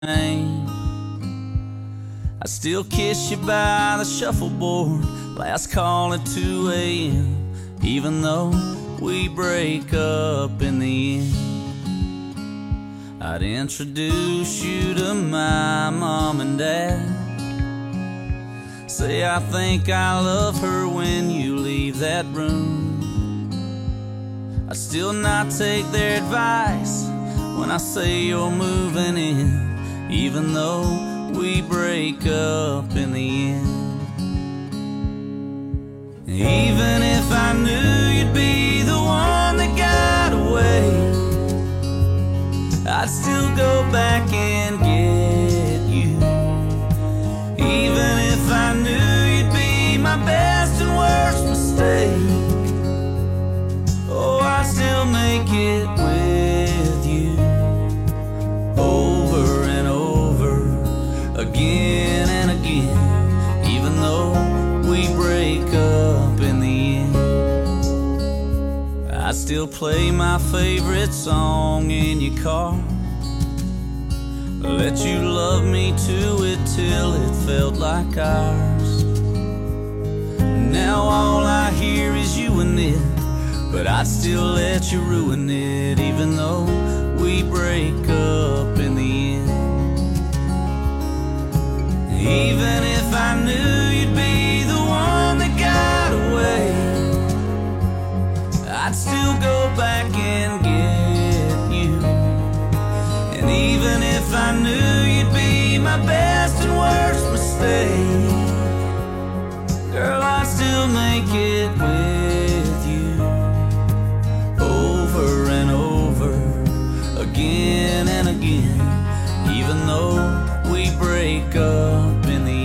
I still kiss you by the shuffleboard, last call at 2 a.m. Even though we break up in the end, I'd introduce you to my mom and dad. Say I think I love her when you leave that room. I still not take their advice when I say you're moving in, even though we break up in the end. Even if I knew you'd be the one that got away, I'd still go back and get you. Even if I knew you'd be my best and worst mistake, oh, I'd still make it with you. Over and over, again and again, even though we break up in the end. I still play my favorite song in your car, let you love me to it till it felt like ours. Now all I hear is you and it, but I'd still let you ruin it, even though we break up in the end. Even if I knew you'd be the one that got away, I'd still go back and get you. And even if I knew you'd be my best and worst mistake, girl, I'd still make it with you. Over and over, again and again, even though we break up in the end.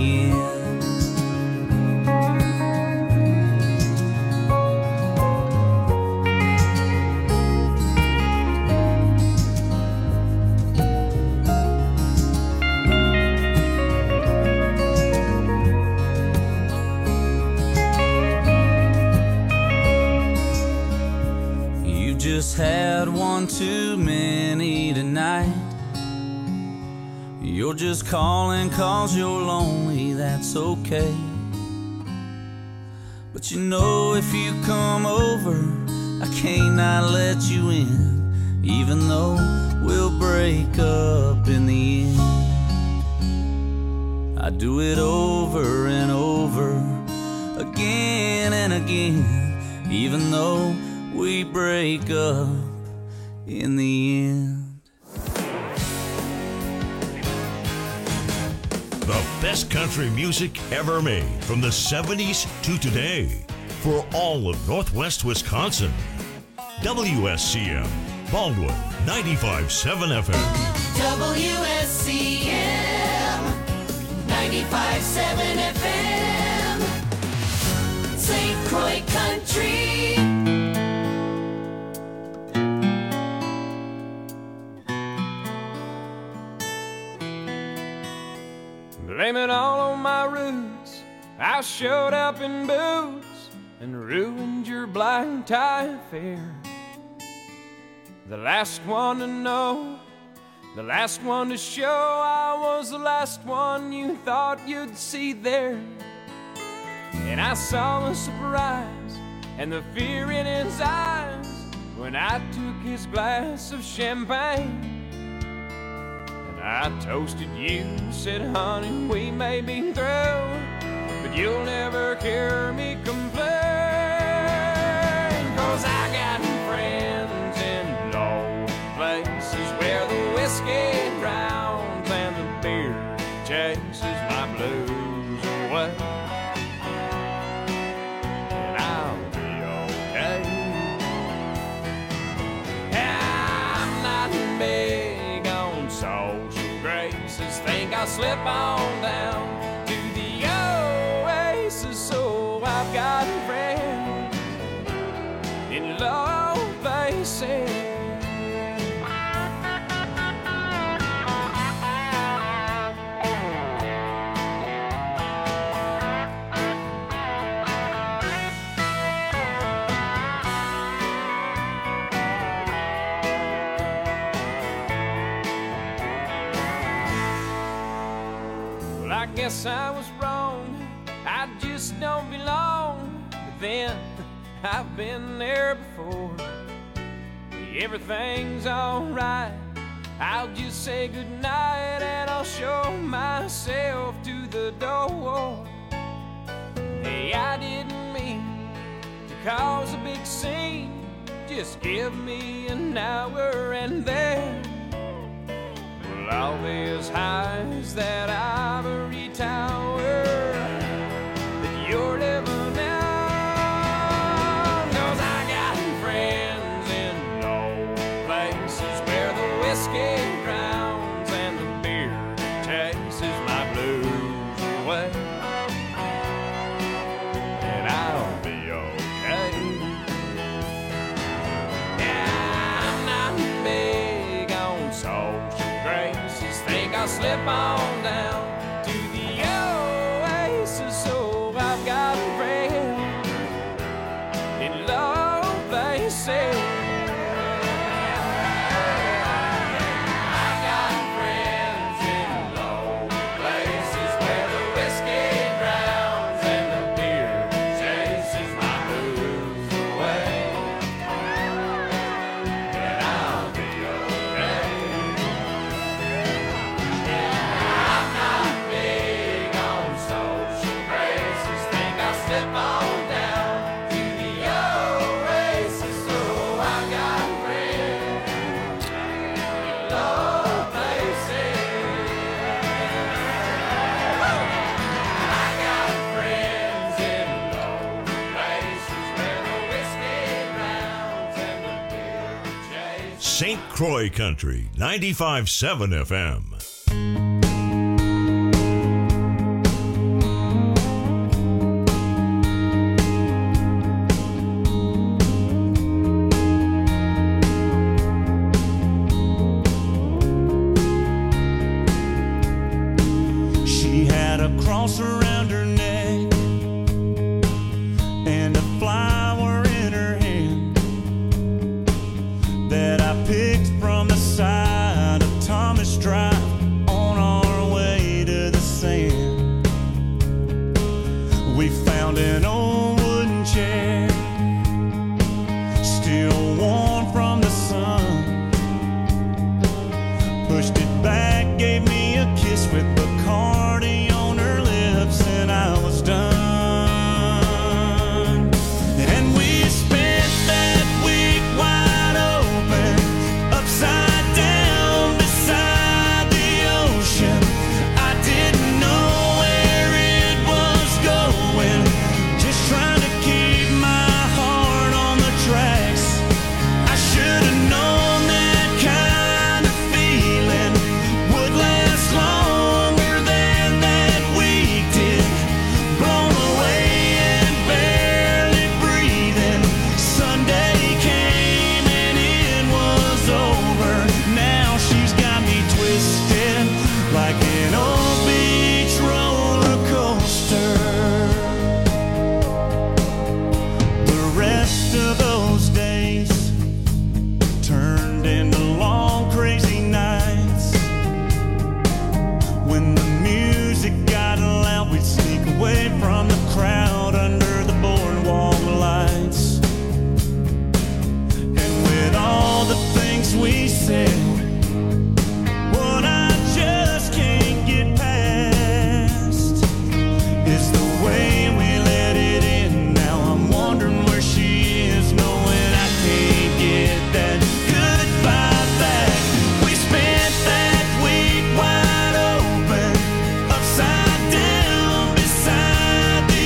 You just had one too many tonight. You're just calling 'cause you're lonely, that's okay. But you know if you come over, I can't not let you in, even though we'll break up in the end. I do it over and over, again and again, even though we break up in the end. The best country music ever made from the 70s to today for all of Northwest Wisconsin. WSCM, Baldwin 95.7 FM. WSCM 95.7 FM. St. Croix Country. Blame it all on my roots. I showed up in boots and ruined your blind tie affair. The last one to know, the last one to show, I was the last one you thought you'd see there. And I saw the surprise and the fear in his eyes when I took his glass of champagne. I toasted you, said, honey, we may be through, but you'll never hear me complain. 'Cause I got friends in low places where the whiskey drowns and the beer chases my blues away. And I'll be okay. I'm not big on social graces, think I'll slip on down to the oasis. So I've got friends in low places. guess I was wrong. I just don't belong. But then I've been there before. Everything's alright. I'll just say goodnight and I'll show myself to the door. Hey, I didn't mean to cause a big scene. Just give me an hour and then we'll all be as high as that ivory tower that you're living in. 'Cause I got friends in low places where the whiskey drowns and the beer chases my blues away. And I'll be okay. Yeah, I'm not big on social graces. Think I'll slip on down to the oasis. So I've got a friend in low places. St. Croix Country, 95.7 FM. She had a cross around her neck and a flower in her hand that I picked from the side of Thomas Drive on our way to the sand. We found an old wooden chair, still warm from the sun. Pushed it back, gave me a kiss with Bacardi on her lips, and I was done. And we spent that week wide open, upside down beside the ocean. I didn't know where it was going, just trying to keep my heart on the tracks. I should have known that kind of feeling would last longer than that week did. Blown away and barely breathing. Sunday came and it was over. Now she's got me twisted like an old beach roller coaster. The rest of those days turned into long crazy nights. When the music got loud, we'd sneak away from the crowd under the boardwalk lights. And with all the things we said, what I just can't get past is the way we let it in. Now I'm wondering where she is, knowing I can't get that goodbye back. We spent that week wide open, upside down beside the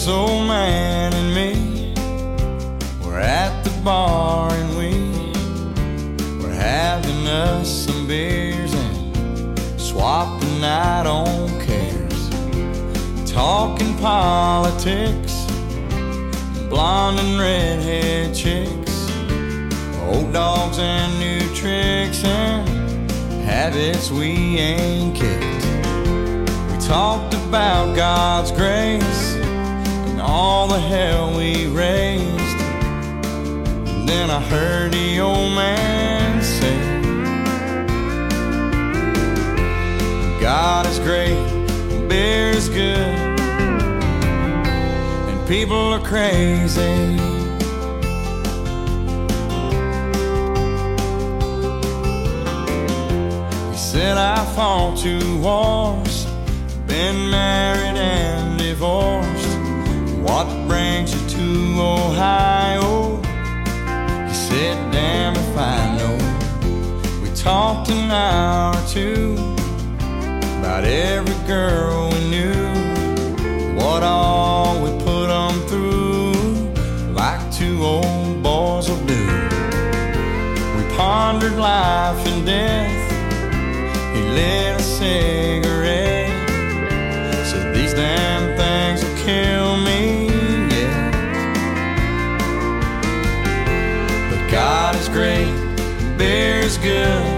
this old man and me were at the bar and we were having us some beers and swapping out on cares, talking politics, blonde and redhead chicks, old dogs and new tricks and habits we ain't kicked. We talked about God's grace and all the hell we raised. And then I heard the old man say, God is great, beer is good, and people are crazy. He said I fought 2 wars, been married and divorced. What brings you to Ohio? He said, damn if I know. We talked an hour or 2 about every girl we knew, what all we put them through, like 2 old boys will do. We pondered life and death. He lit a cigarette, said these damn things will kill me, yeah. But God is great, beer is good,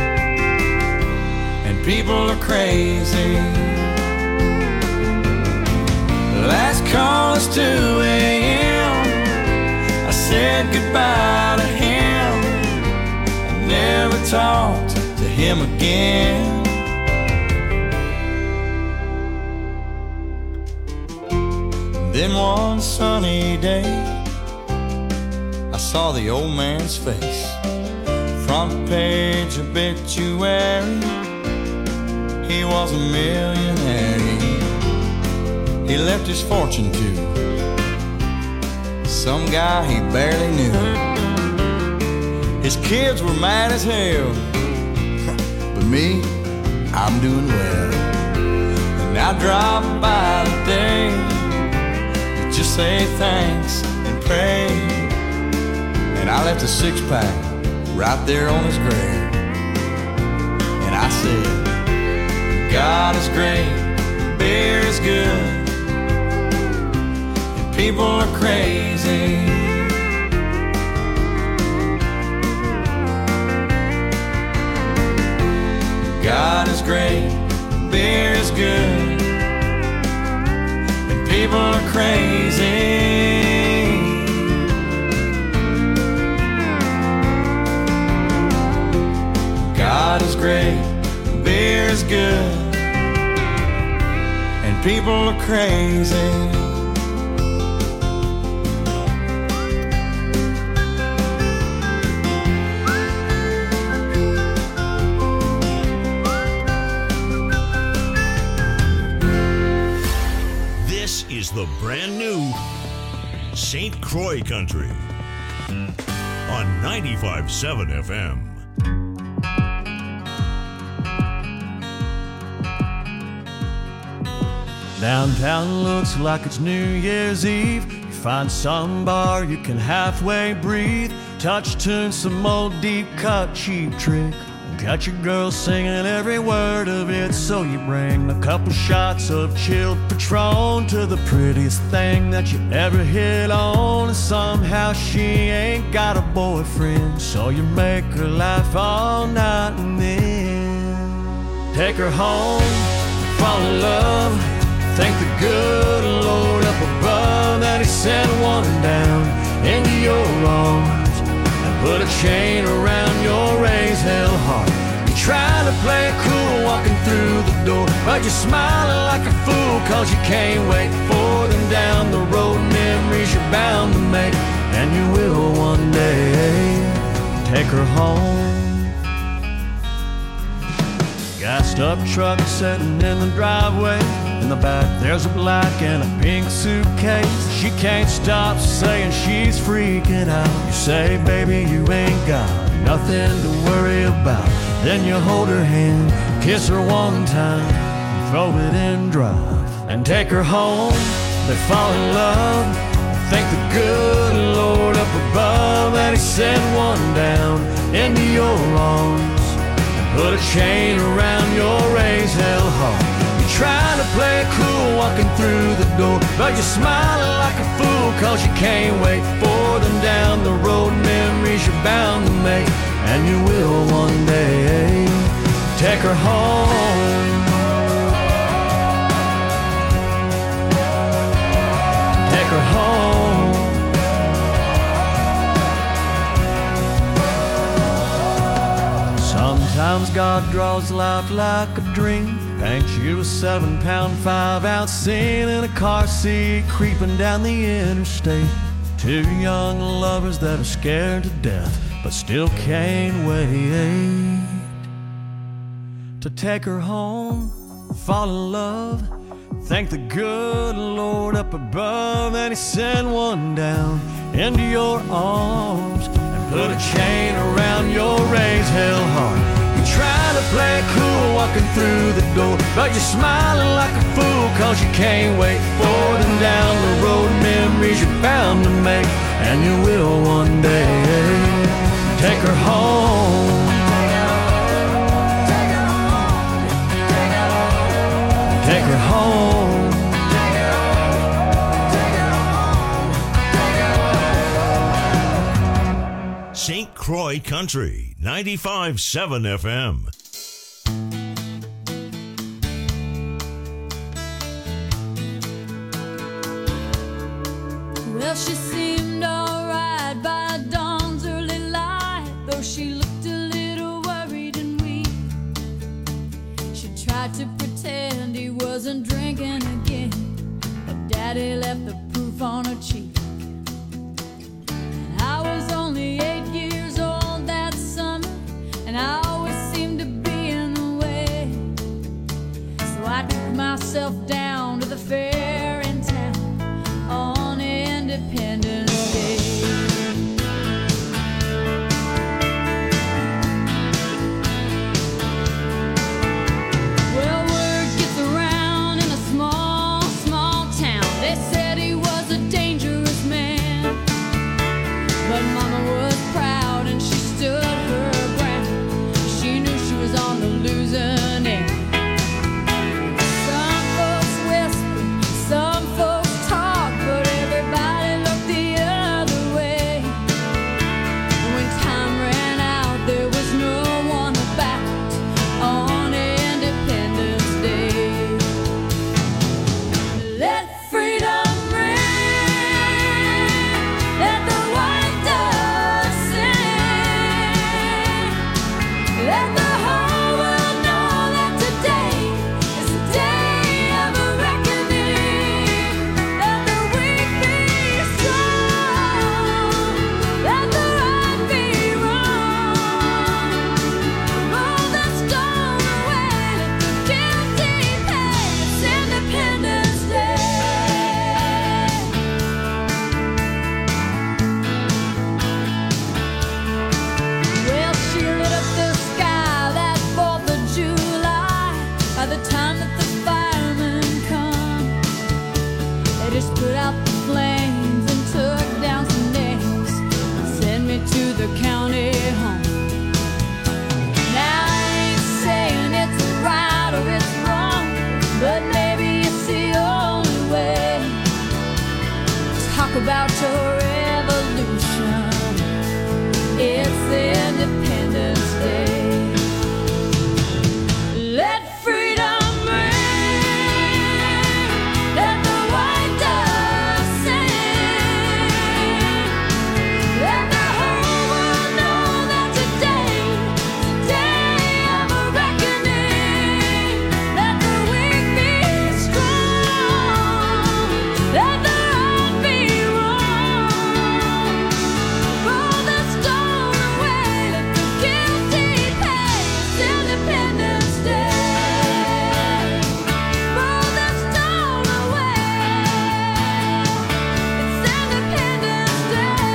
and people are crazy. Last call is 2 a.m. I said goodbye to him. I never talked to him again. Then one sunny day, I saw the old man's face. Front page obituary, he was a millionaire. He left his fortune to some guy he barely knew. His kids were mad as hell, but me, I'm doing well. And I drop by today to just say thanks and pray. And I left a 6-pack right there on his grave. And I said, God is great, beer is good, people are crazy. God is great, beer is good, and people are crazy. God is great, beer is good, and people are crazy. The brand new St. Croix Country on 95.7 FM. Downtown looks like it's New Year's Eve. You find some bar you can halfway breathe, touch tune some old deep cut cheap trick, got your girl singing every word of it, so you bring a couple shots of chilled Patron to the prettiest thing that you ever hit on. And somehow she ain't got a boyfriend, so you make her laugh all night and then take her home, fall in love, thank the good Lord up above that he sent one down into your arms and put a chain around your raised hell heart. You're trying to play it cool walking through the door, but you're smiling like a fool cause you can't wait for them down the road. Memories you're bound to make, and you will one day take her home. Gassed up truck sitting in the driveway. In the back there's a black and a pink suitcase. She can't stop saying she's freaking out. You say, baby, you ain't got nothing to worry about. Then you hold her hand, kiss her one time, throw it in drive, and take her home, they fall in love. Thank the good Lord up above that He sent one down into your arms and put a chain around your raised hell heart. You're trying to play it cool walking through the door, but you're smiling like a fool 'cause you can't wait for them down the road. Memories you're bound to make, and you will one day. Take her home. Take her home. Sometimes God draws life like a dream, paints you a 7-pound 5-ounce scene in a car seat creeping down the interstate. Two young lovers that are scared to death but still can't wait to take her home, fall in love. Thank the good Lord up above that He sent one down into your arms and put a chain around your raised hell heart. You're trying to play it cool walking through the door, but you're smiling like a fool 'cause you can't wait for them down the road. Memories you're bound to make, and you will one day. Take her home. Take her home. St. Croix Country, 95.7 FM. Well, she seemed alright by dawn's early light, though she looked a little worried and weak. She tried to pretend he wasn't drinking again, but Daddy left the proof on her cheek. And I was only 8 years old that summer, and I always seemed to be in the way. So I took myself down to the fair in town on Independence Day. Well, word gets around in a small, small town. They said he was a dangerous man, but Mama was proud and she stood her ground. She knew she was on the losing end. Some folks whisper, some folks talk, but everybody looked the other way. When time ran out, there was no one about on Independence Day. Let freedom ring, let the white dove sing, let the whole world know that today is a day of a reckoning. Let the weak be strong, let the right be wrong. Roll the stone away, let the guilty pay. It's Independence Day. Well, she lit up the sky that 4th of July. By the time that the firemen come, they just put out the flames and took down some names and sent me to the county home. Now I ain't saying it's right or it's wrong, but maybe it's the only way. Talk about your revolution. It's Independence Day. Let freedom ring, let the white dove sing, let the whole world know that today is a day of a reckoning. Let the weak be strong, let the right be wrong. Roll the stone away, let the guilty pay. It's Independence Day. Roll the stone away. It's Independence Day.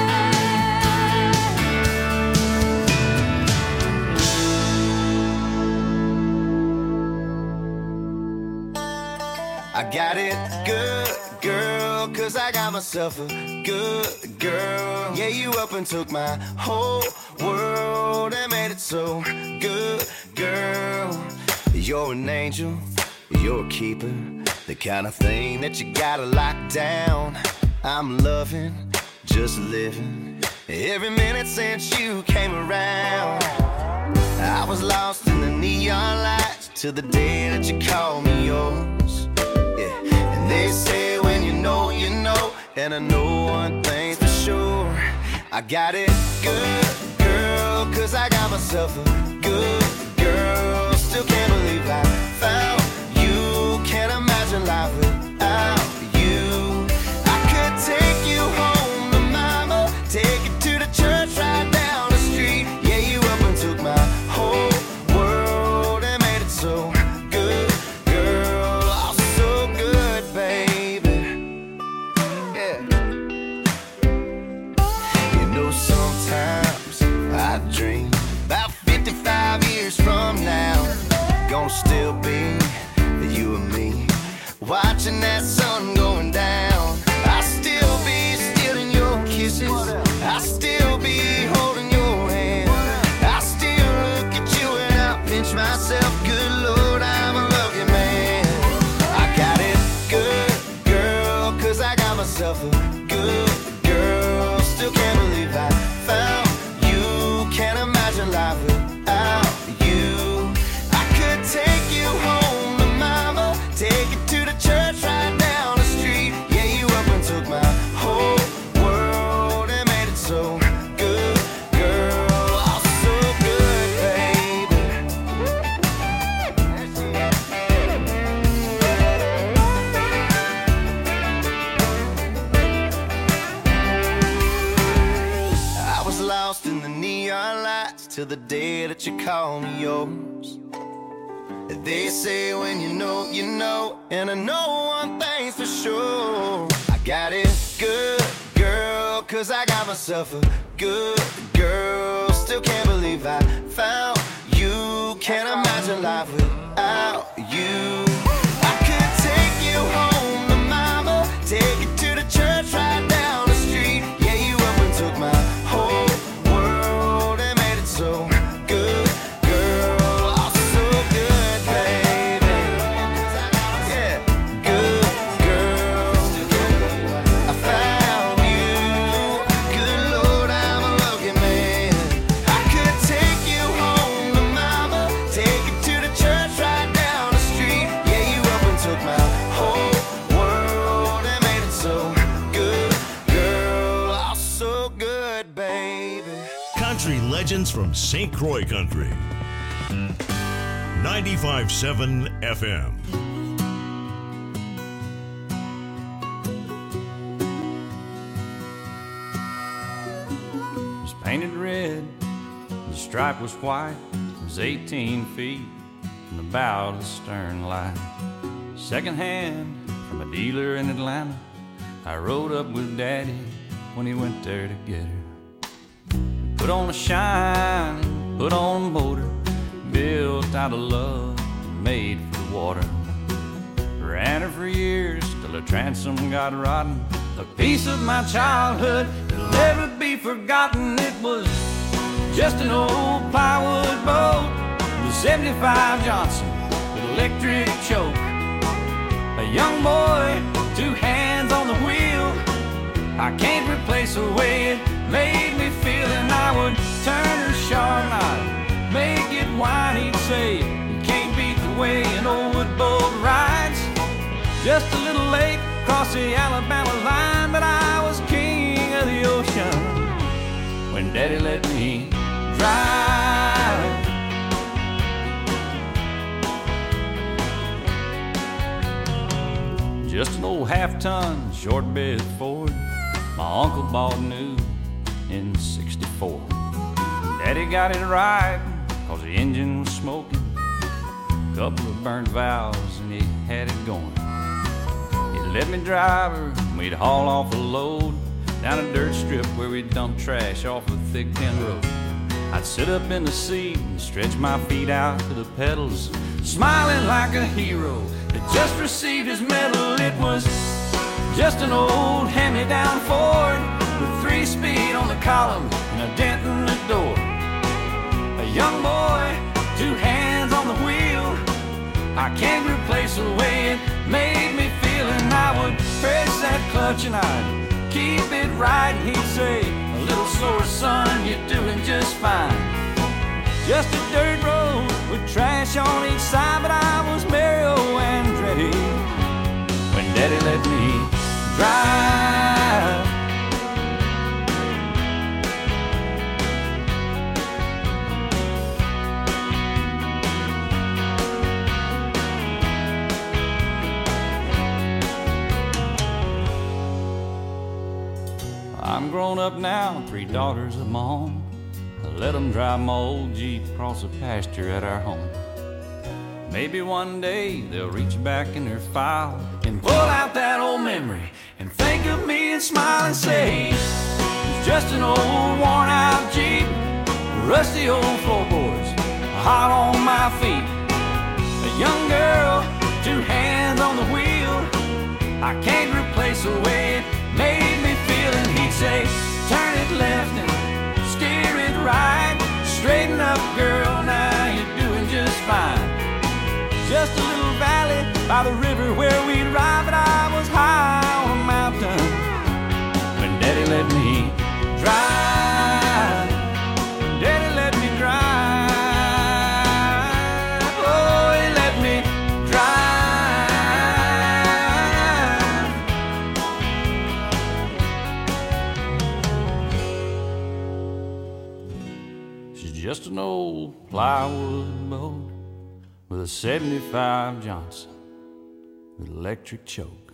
I got it good, girl, 'cause I got myself a good girl. Yeah, you up and took my whole world and made it so good, girl. You're an angel, you're a keeper, the kind of thing that you gotta lock down. I'm loving, just living, every minute since you came around. I was lost in the neon lights till the day that you called me yours. Yeah, and they say when you know, you know, and I know one thing's for sure. I got it good, girl, 'cause I got myself a good girl. Still can't believe I found you. Can't imagine life without you. I could take you home to mama, take you to the church right down the street. Yeah, you up and took my whole world and made it so good, girl. Oh, so good, baby. Yeah. You know, sometimes I dream about 55 years from now, gonna still be you and me, watching that sun going down. I'll still be stealing your kisses, I'll still be holding your hand, I'll still look at you and I'll pinch myself. Good Lord, I'm a lucky man. I got it good, girl, 'cause I got myself a good girl. Still can't believe I found you. Can't imagine life without you. I could take you home to mama, take you to the church right down the street. Yeah, you up and took my whole world and made it so good, girl. Oh, so good, baby. I was lost in the neon lights till the day that you called me yours. They say when you know, you know, and I know one thing's for sure. I got it good, girl, 'cause I got myself a good girl. Still can't believe I found you. Can't imagine life without you. I could take you home to mama, take you to the church right down the street. Yeah, you up and took my whole world and made it so good, girl. Oh, so good, baby. Yeah, good girl. I found you. Good Lord, I'm a lucky man. I could take you home to mama, take you to the church right down the street. Yeah, you up and took my whole world and made it so good, girl. Oh, so good, baby. Country legends from St. Croix Country. 95.7 FM. It was painted red, the stripe was white. It was 18 feet from the bow to the stern light. Second hand from a dealer in Atlanta, I rode up with Daddy when he went there to get her. Put on a shine, put on a motor, built out of love, made for the water. Ran her for years till the transom got rotten. A piece of my childhood that'll never be forgotten. It was just an old plywood boat, the 75 Johnson with electric choke. A young boy, 2 hands on the wheel. I can't replace the way it made me feel. And I would turn her sharp and I'd make it whine. He'd say, you can't beat the way an old wood boat rides. Just a little late across the Alabama line, but I was king of the ocean when Daddy let me drive. Just an old half-ton short bed Ford my uncle bought new in '64. Daddy got it right, cause the engine was smoking, couple of burnt valves, and he had it going. He'd let me drive her, and we'd haul off a load down a dirt strip where we'd dump trash off a thick tin road. I'd sit up in the seat and stretch my feet out to the pedals, smiling like a hero that just received his medal. It was Just an old hand-me-down Ford with 3-speed on the column and a dent in the door. A young boy, 2 hands on the wheel. I can't replace the way it made me feel. And I would press that clutch and I'd keep it right. And he'd say, a little slower, son, you're doing just fine. Just a dirt road with trash on each side, but I was Mario Andretti when Daddy let me drive. I'm grown up now, 3 daughters of my own. I let them drive my old Jeep across the pasture at our home. Maybe one day they'll reach back in their file and pull out that old memory and think of me and smile and say, it's just an old worn out Jeep, rusty old floorboards, hot on my feet. A young girl, 2 hands on the wheel. I can't replace the way it made me feel. And he'd say, turn it left and steer it right. Straighten up, girl, now you're doing just fine. Just a little valley by the river where we'd ride, but I was high on a mountain when Daddy let me drive. Daddy let me drive. Oh, he let me drive. She's just an old plywood boat with a 75 Johnson with electric choke.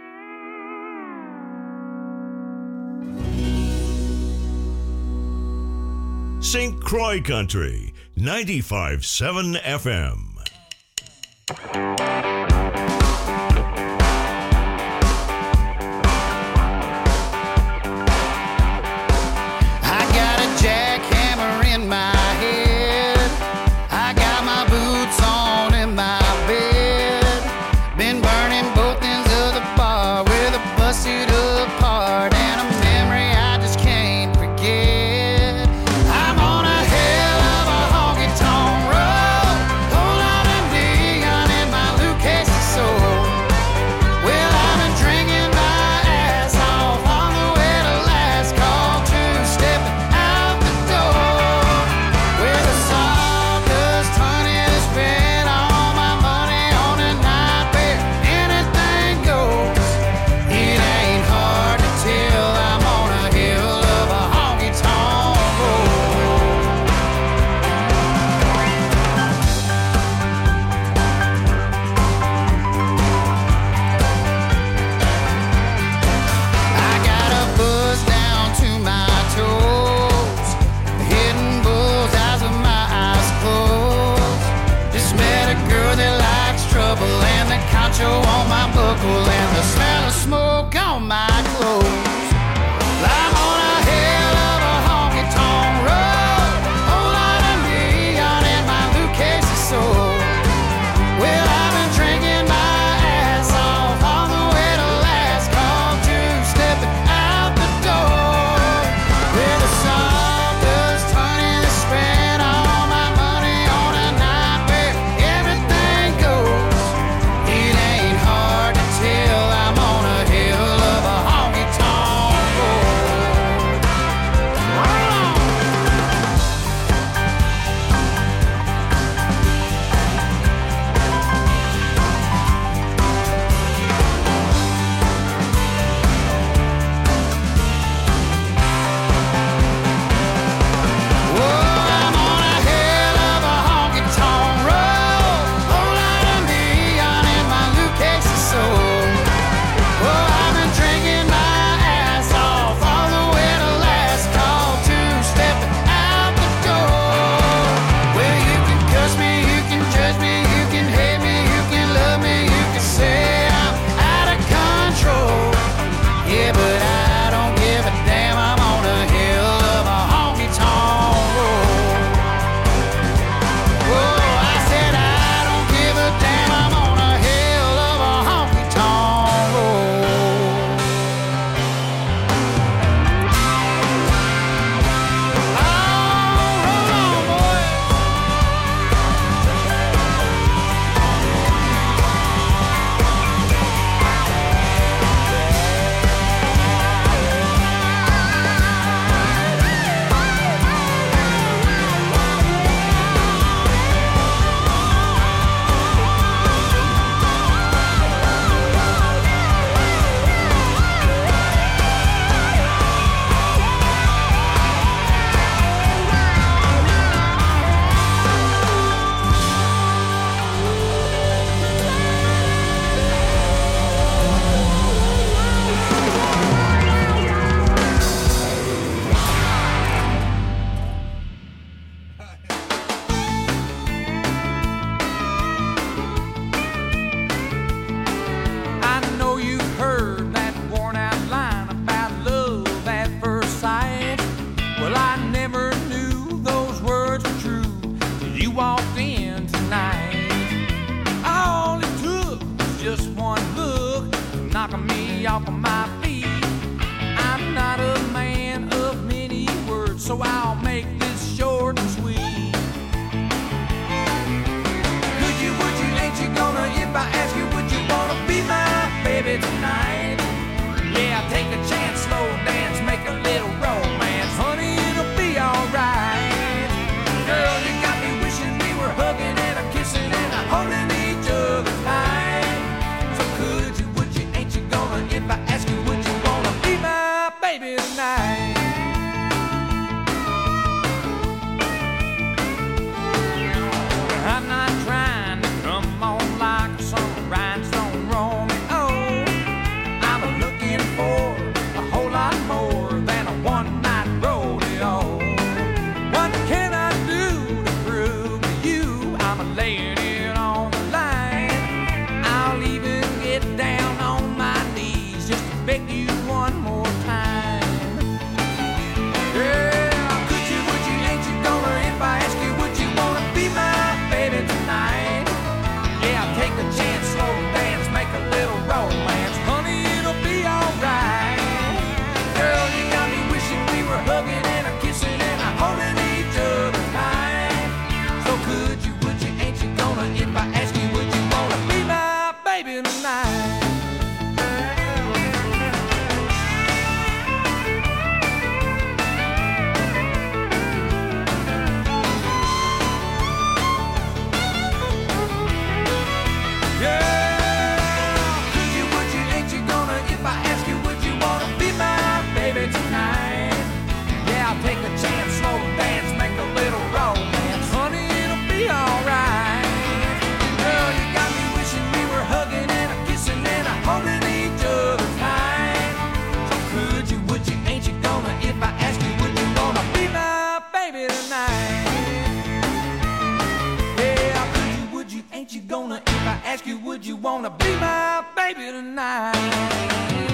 St. Croix Country, 95.7 FM. I'm on a hell of a honky-tonk road. Whole lot of neon in my laying it on the line. I'll even get down on my knees just to beg you one more time. Yeah, could you, would you, ain't you gonna, if I ask you, would you wanna be my baby tonight? Yeah, take a chance, slow dance, make a little romance. Honey, it'll be alright. Girl, you got me wishing we were hugging and a kissing and a holding each other tight. So could you, would you, ain't you gonna, if I ask you, would you wanna be my baby tonight? Take a chance, slow dance, make a little romance. Honey, it'll be alright. Girl, you got me wishing we were hugging and a kissing and a holding each other tight. So could you, would you, ain't you gonna, if I ask you, would you wanna be my baby tonight? Yeah, could you, would you, ain't you gonna, if I ask you, would you wanna be my baby tonight?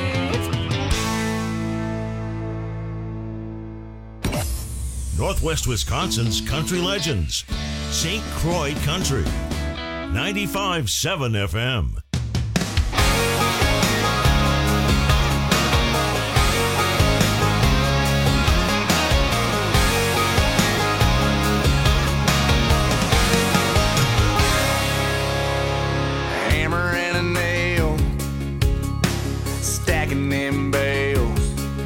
Northwest Wisconsin's country legends. St. Croix Country. 95.7 FM. Hammer and a nail, stacking them bales.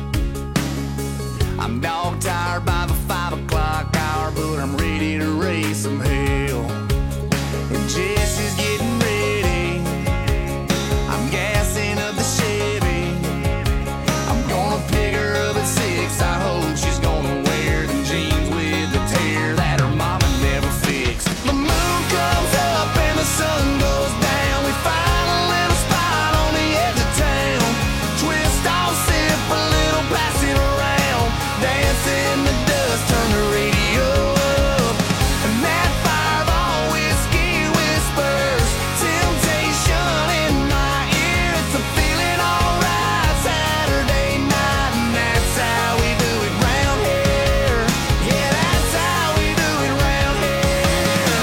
I'm dog tired by the 5 o'clock hour, but I'm ready to raise some hell. And Jesse's getting ready. I'm gassing up the Chevy. I'm gonna pick her up at 6. I hope she's gonna wear them jeans with the tear that her mama never fixed. The moon comes up and the sun goes down. We find a little spot on the edge of town. Twist off, sip a little, pass it around. Dance in the dust, turn the radio up. And that Fireball whiskey whispers temptation in my ear. It's a feeling alright Saturday night, and that's how we do it round here. Yeah, that's how we do it round here.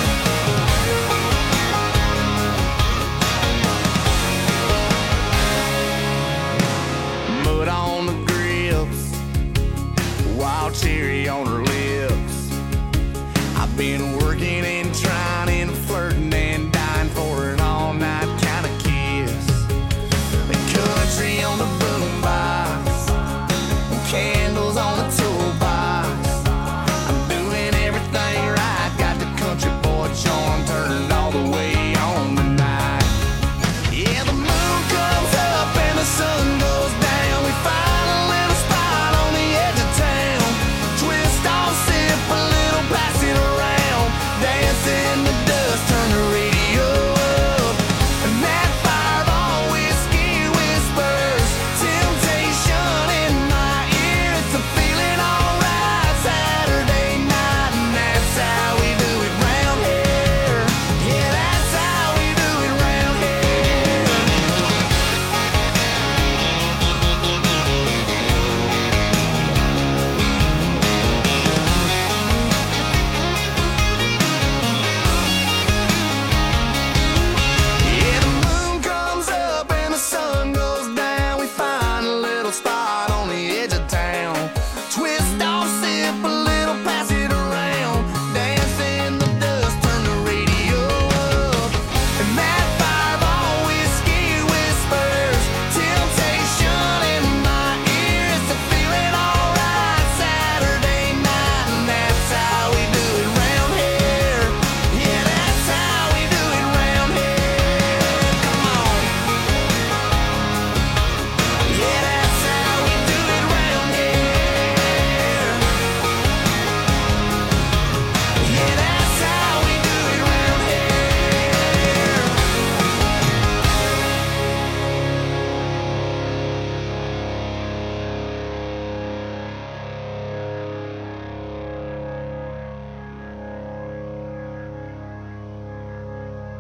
Mud on the grips, wild cherry on her lips. I've been working and trying and flirting and dying for an all-night kind of kiss. The country on the boombox, candles on the toolbox. I'm doing everything right, got the country boy charm turned all the way on tonight. Yeah, the moon comes up and the sun goes down. We find a little spot on the edge of town. Twist off, sip a little, pass it around. Dance in the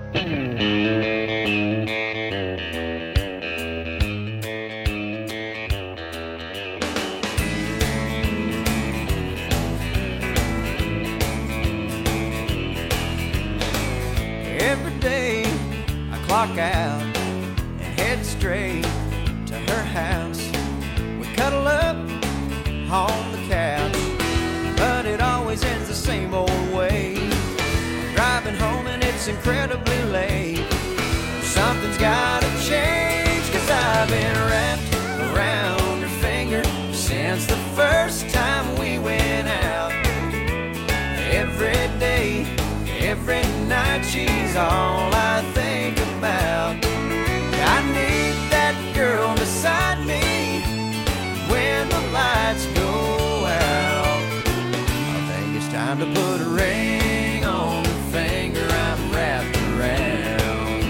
Every day I clock out and head straight to her house. We cuddle up on the couch, but it always ends the same old way. I'm driving home and it's incredibly late. Something's gotta change, 'cause I've been wrapped around her finger since the first time we went out. Every day, every night, she's all I think about. I need that girl beside me when the lights go out. I think it's time to put a ring on the finger I'm wrapped around.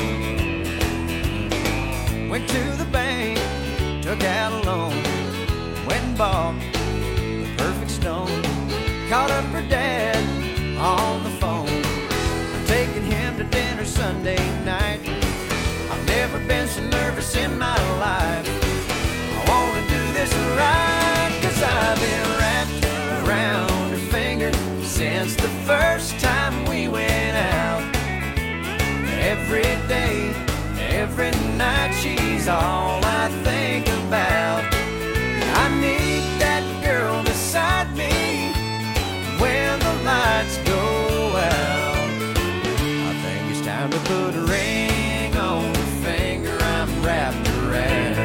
Went to the bank, took out a loan, went and bought the perfect stone. Called up her dad on the phone. I'm taking him to dinner Sunday night. I've never been so nervous in my life. I wanna do this right, 'cause I've been wrapped around her finger since the first time we went out. Every day, every night, she's all I think about. I need that girl beside me when the lights go out. I think it's time to put a ring on the finger I'm wrapped around.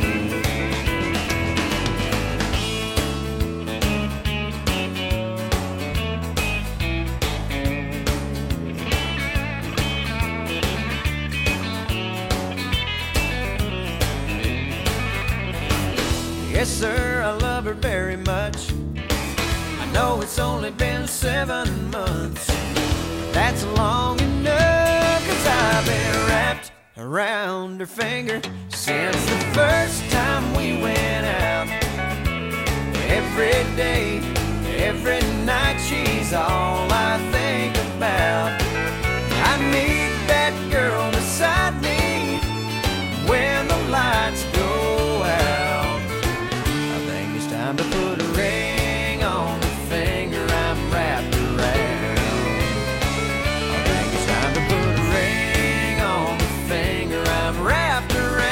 Yes, sir, I love her very much. I know it's only been 7 months. That's long enough, 'cause I've been wrapped around her finger since the first time we went out. Every day, every night, she's all I think about. I need that girl beside me when the lights go out. I think it's time to put a ring on the finger I'm wrapped around. I think it's time to put a ring on the finger I'm wrapped around.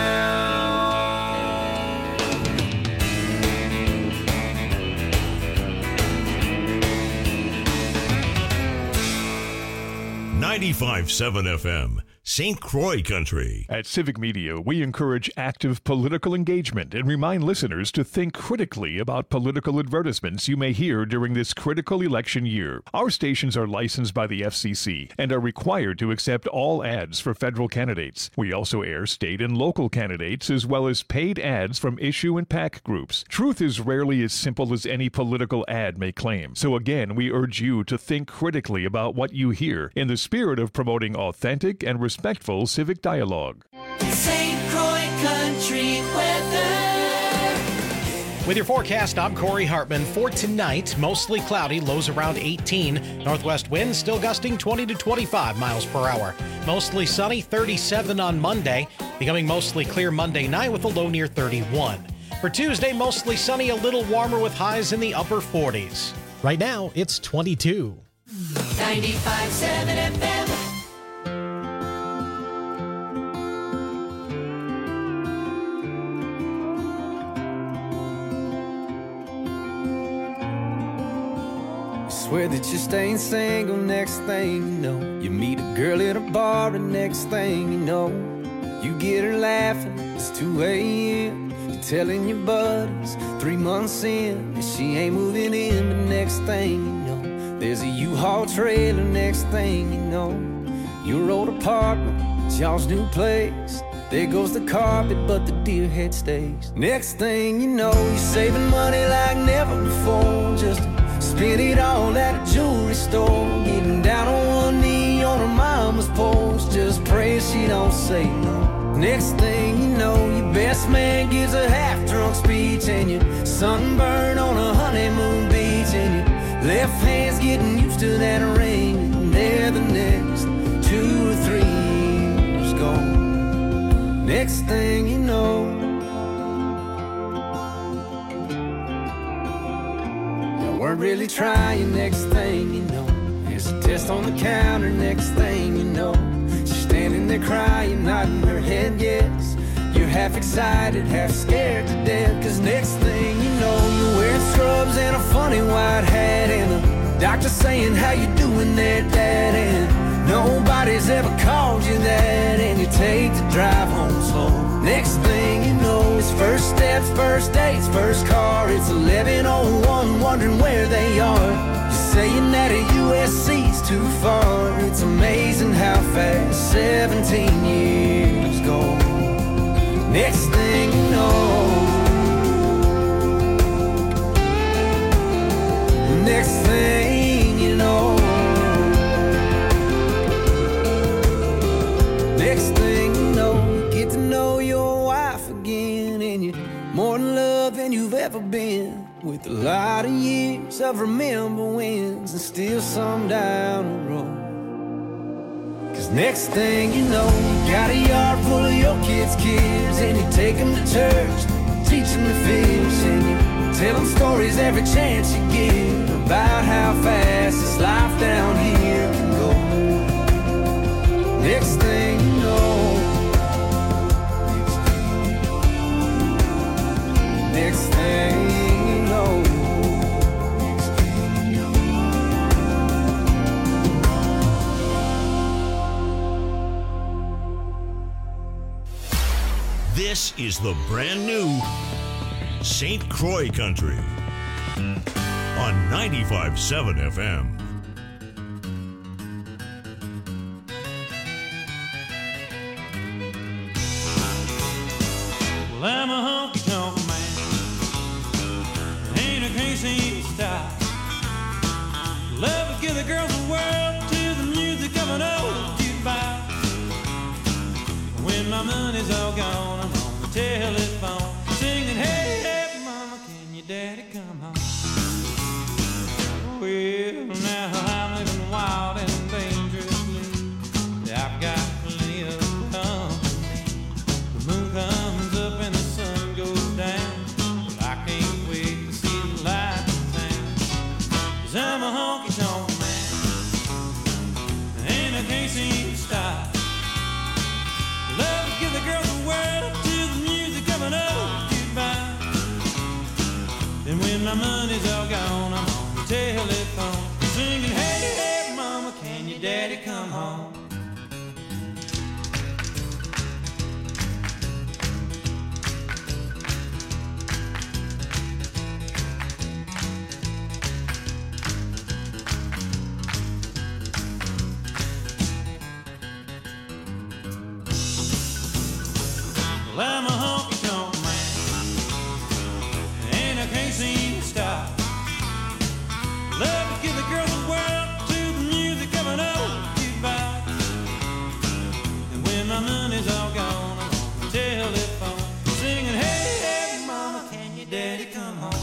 95.7 FM, St. Croix Country. At Civic Media, we encourage active political engagement and remind listeners to think critically about political advertisements you may hear during this critical election year. Our stations are licensed by the FCC and are required to accept all ads for federal candidates. We also air state and local candidates as well as paid ads from issue and PAC groups. Truth is rarely as simple as any political ad may claim. So again, we urge you to think critically about what you hear in the spirit of promoting authentic and respectful civic dialogue. St. Croix Country weather. With your forecast, I'm Corey Hartman. For tonight, mostly cloudy, lows around 18. Northwest winds still gusting 20 to 25 miles per hour. Mostly sunny, 37 on Monday. Becoming mostly clear Monday night with a low near 31. For Tuesday, mostly sunny, a little warmer with highs in the upper 40s. Right now, it's 22. 95.7 FM. Swear that you're staying single, next thing you know, you meet a girl at a bar, and next thing you know, you get her laughing, it's 2 a.m. You're telling your buddies 3 months in that she ain't moving in, but next thing you know, there's a U-Haul trailer, next thing you know, your old apartment, it's y'all's new place. There goes the carpet, but the deer head stays. Next thing you know, you're saving money like never before, just spend it all at a jewelry store, getting down on one knee on her mama's porch, just pray she don't say no. Next thing you know, your best man gives a half-drunk speech, and you're sunburned on a honeymoon beach, and your left hand's getting used to that ring, and they're the next 2 next thing you know, you weren't really trying. Next thing you know, there's a test on the counter. Next thing you know, she's standing there crying, nodding her head yes. You're half excited, half scared to death. Cause next thing you know, you're wearing scrubs and a funny white hat, and the doctor saying, how you doing there, Dad? And nobody's ever called you that, and you take the drive home slow. Next thing you know, it's first steps, first dates, first car. It's 11:01, wondering where they are. You're saying that a USC's too far. It's amazing how fast 17 years go. Next thing you know, next thing you know, next thing you know, you get to know your wife again, and you're more in love than you've ever been, with a lot of years of remember wins and still some down the road. Cause next thing you know, you got a yard full of your kids' and you take them to church, teach them to fish, and you tell them stories every chance you get about how fast this life down here can go. Next thing you know, next thing you know, this is the brand new St. Croix Country on 95.7 FM. Well, I'm a honky-tonk man, ain't a crazy style. Love to give the girls the world to the music of an old jukebox. When my money's all gone, I'm on the telephone singing, hey, hey, mama, can your daddy come home? Well, now I'm living wild and dangerously. I've got plenty of company. The moon comes up and the sun goes down, but I can't wait to see the light in town. 'Cause I'm a honky-tonk man, and I can't seem to stop. Love to give the girls the world to the music of an old jukebox. And when my money's all gone, I'm on the telephone singing, hey, hey, mama, can your daddy come home? Well, I'm a honky-tonk man, and I can't seem to stop. Love to give the girls the world to the music of an old jukebox. And when my money's all gone, I'm on the telephone singing, hey, hey, mama, can your daddy come home?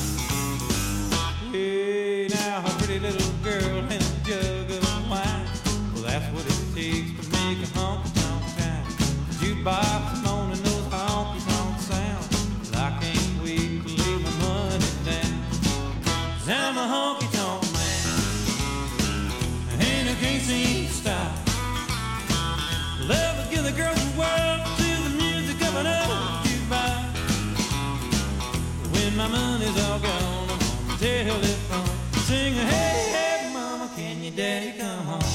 Hey, now a pretty little girl and a jug of wine, well, that's what it takes to make a honky-tonk town. Jukebox moaning those honky-tonk sounds, but I can't wait to lay my money down. 'Cause I'm a honky-tonk man, and I can't seem to stop. Love to give the girls the world to the music of an old jukebox. When my money's all gone, I'm on the telephone singing, hey, hey, mama, can your daddy come home?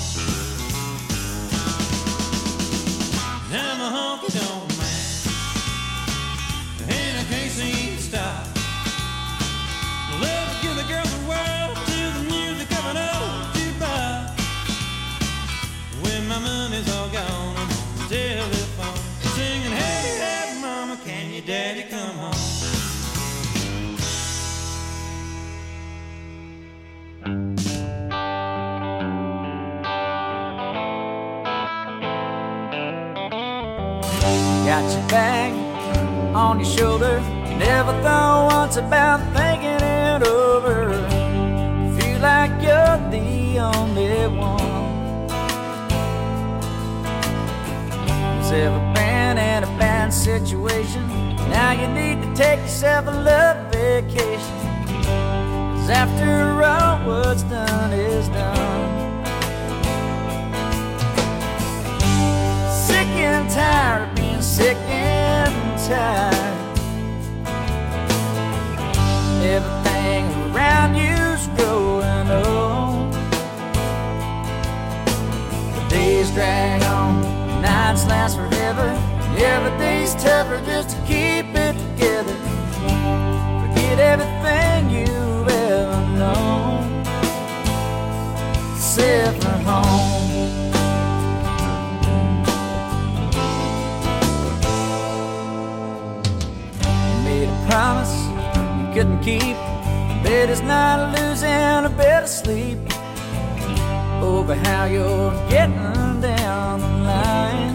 I'm a honky-tonk man, and I can't seem to stop. Love to give the girls the world to the music of an old jukebox. When my money's all gone, I'm on the telephone singing, hey, hey, mama, can your daddy come home? Got your bag on your shoulder, never thought once about thinking it over. Feel like you're the only one who's ever been in a bad situation. Now you need to take yourself a love vacation. 'Cause after all, what's done is done. Sick and tired of being sick and tired. Everything around you's growing old. The days drag on, nights last forever. Every day's tougher just to keep it together. Forget everything you've ever known, except for home. You made a promise you couldn't keep. Bet it's not losing a bit of sleep over how you're getting down the line.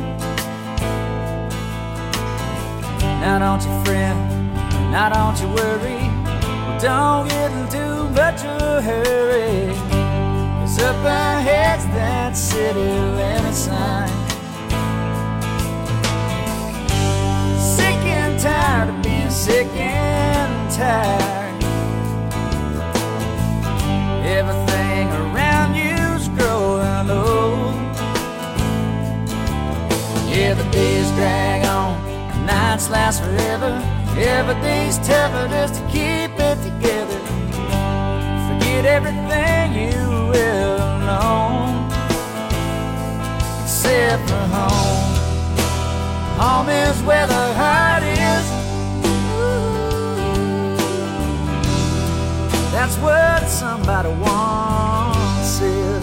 Now don't you fret, now don't you worry. Well, don't get in too much of a hurry, 'cause up ahead's that city limit sign. Sick and tired of being sick and tired. Everything around you's growing old. Yeah, the days drag on, nights last forever. Every day's tougher just to keep it together. Forget everything you ever known, except for home. Home is where the heart is. That's what somebody once said.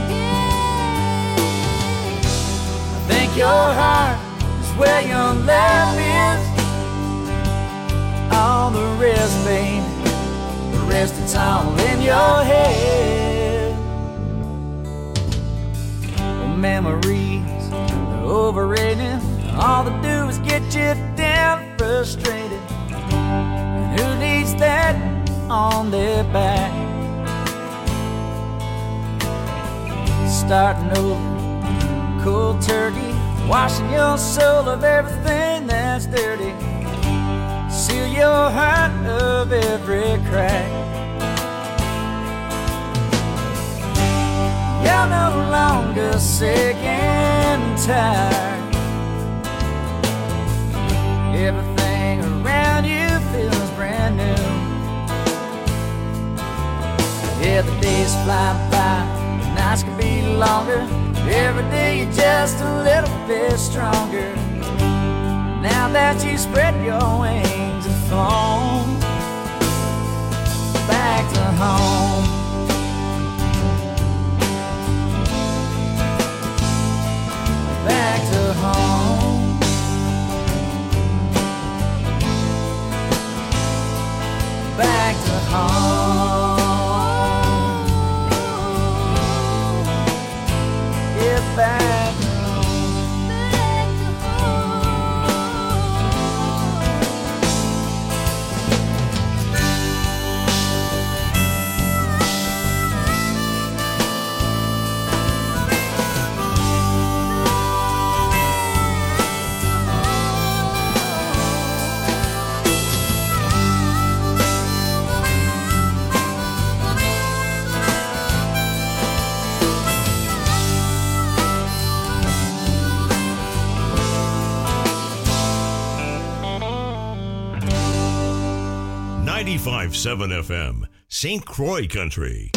I think your heart is where your love is. All the rest, baby, the rest it's all in your head. Well, memories are overrated. All they do is get you down frustrated. And who needs that on their back? Starting over, cold turkey, washing your soul of everything that's dirty. Seal your heart of every crack. You're no longer sick and tired. Everything around you feels brand new. Yeah, the days fly by, the nights can be longer. Every day you're just a little bit stronger. Now that you spread your wings and flown back to home. Back to home. Back to home. Get back home. .7 FM, St. Croix Country.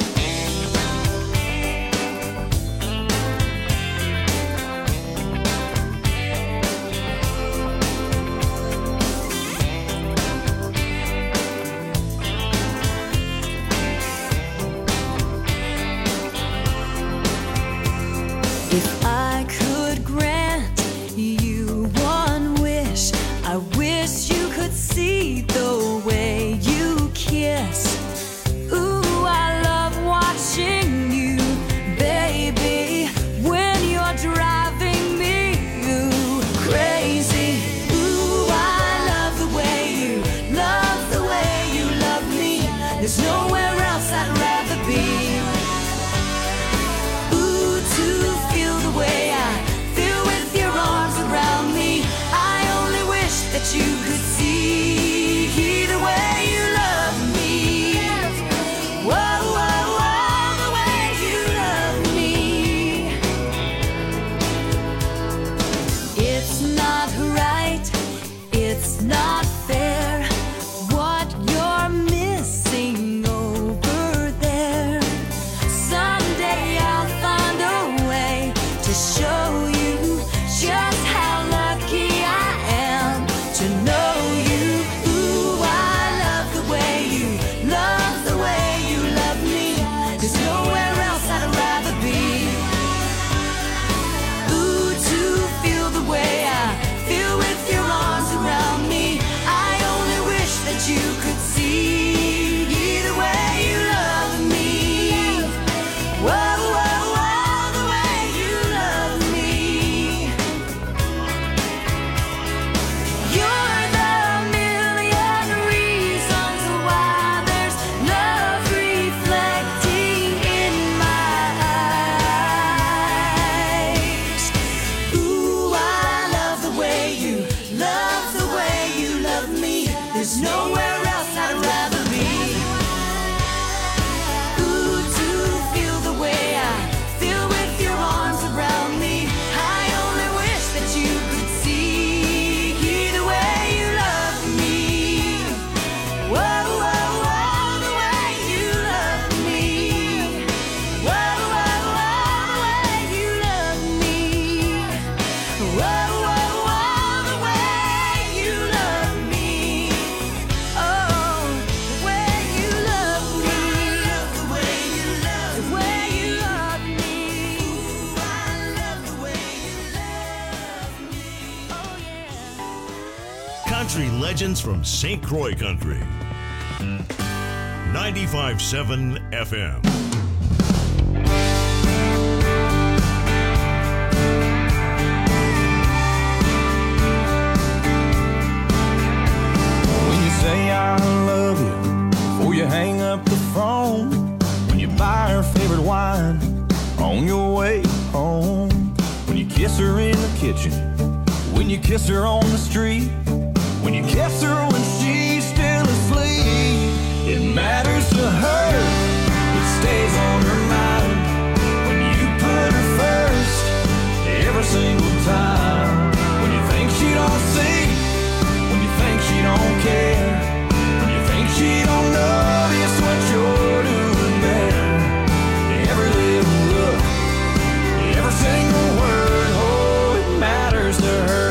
If I could grant you one wish, I wish you could see the way you kiss. Ooh, I Country legends from St. Croix Country. 95.7 FM. When you say I love you before you hang up the phone, when you buy her favorite wine on your way home, when you kiss her in the kitchen, when you kiss her on the street, when you kiss her when she's still asleep, it matters to her, it stays on her mind, when you put her first, every single time, when you think she don't see, when you think she don't care, when you think she don't notice what you're doing there, every little look, every single word, oh, it matters to her.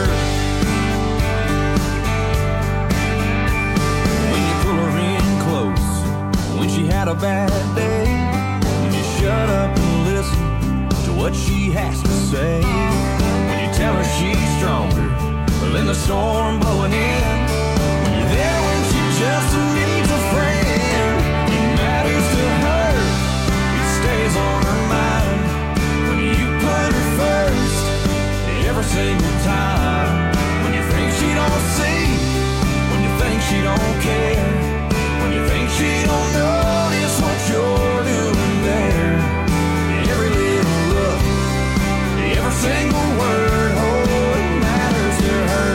When you pull her in close, when she had a bad day, when you shut up and listen to what she has to say, when you tell her she's stronger than the storm blowing in, when you're there when she just needs a friend, it matters to her, it stays on her mind, when you put her first, every single time, when you think she don't see, when you think she don't care, when you think she don't notice what you're doing there, every little look, every single word, oh, it matters to her.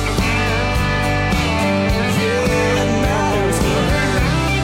Yeah, it matters to her.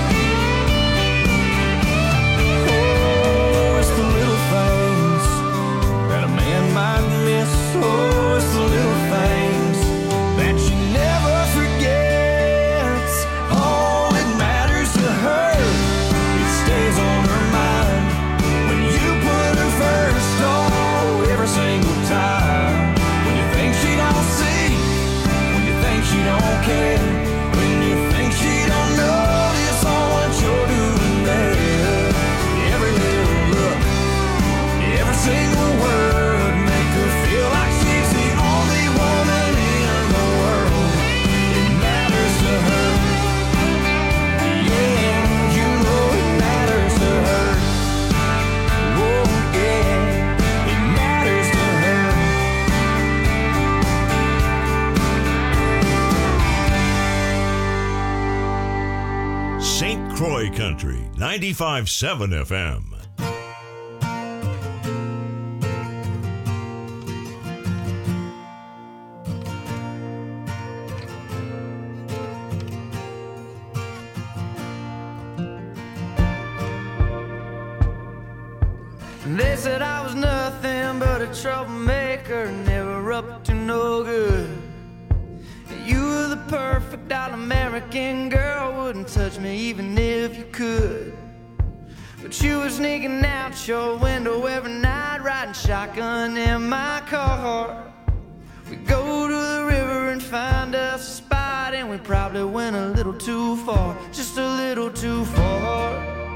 Oh, it's the little things that a man might miss. Oh, it's the little things that she never forgets. Oh, it matters to her, it stays on her mind, when you put her first, oh, every single time, when you think she don't see, when you think she don't care, when you think she don't notice all what you're doing there, every little look, every single word, make her feel like she's the only woman in the world. It matters to her. Yeah, you know it matters to her. Oh, yeah, it matters to her. St. Croix Country, 95.7 FM. They said I was nothing but a troublemaker, never up to no good. You were the perfect all-American girl, wouldn't touch me even if you could. But you were sneaking out your window every night, riding shotgun in my car. We go to the river and find us a spot, and we probably went a little too far, just a little too far.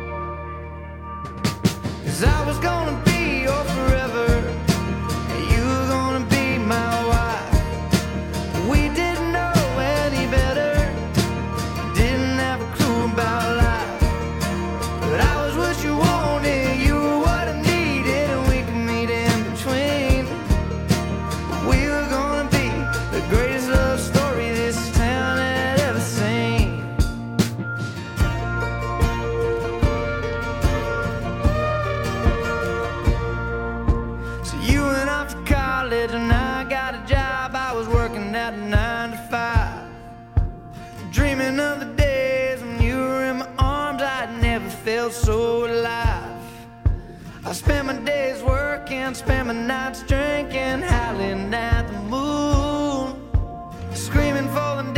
'Cause I was gonna be your forever, and you were gonna be my wife. We didn't know any better, didn't have a clue about life. But I was what you wanted, you were what I needed, and we could meet in between. We were gonna be the greatest love story this town had ever seen. So you went off to college and I got a job. I was working at 9 to 5, dreaming of the days when you were in my arms. I'd never felt so alive. I spent my days working, spent my nights drinking. How